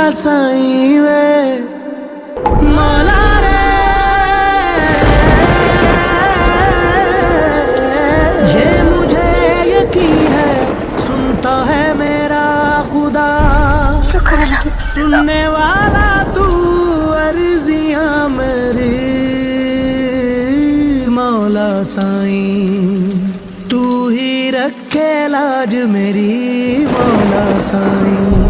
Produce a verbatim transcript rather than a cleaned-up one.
साईं वे मौला रे। ये मुझे यकीन है सुनता है मेरा खुदा, शुक्र अल्लाह। सुनने वाला तू अर्जियां मेरी मौला साईं, तू ही रखे लाज मेरी मौला साईं।